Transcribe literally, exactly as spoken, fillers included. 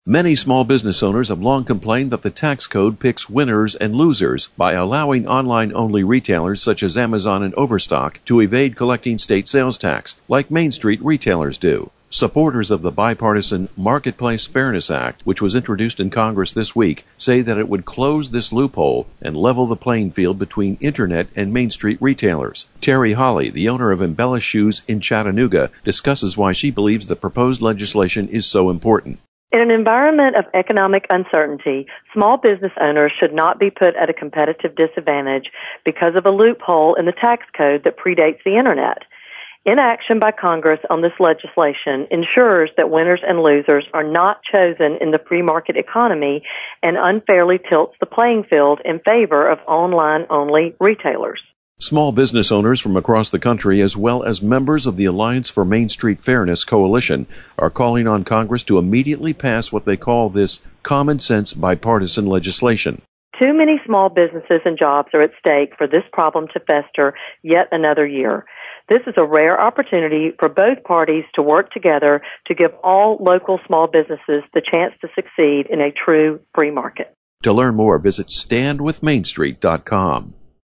Many small business owners have long complained that the tax code picks winners and losers by allowing online-only retailers such as Amazon and Overstock to evade collecting state sales tax, like Main Street retailers do. Supporters of the bipartisan Marketplace Fairness Act, which was introduced in Congress this week, say that it would close this loophole and level the playing field between Internet and Main Street retailers. Terry Holly, the owner of Embellish Shoes in Chattanooga, discusses why she believes the proposed legislation is so important. In an environment of economic uncertainty, small business owners should not be put at a competitive disadvantage because of a loophole in the tax code that predates the Internet. Inaction by Congress on this legislation ensures that winners and losers are not chosen in the free market economy and unfairly tilts the playing field in favor of online-only retailers. Small business owners from across the country, as well as members of the Alliance for Main Street Fairness Coalition, are calling on Congress to immediately pass what they call this common sense bipartisan legislation. Too many small businesses and jobs are at stake for this problem to fester yet another year. This is a rare opportunity for both parties to work together to give all local small businesses the chance to succeed in a true free market. To learn more, visit stand with main street dot com.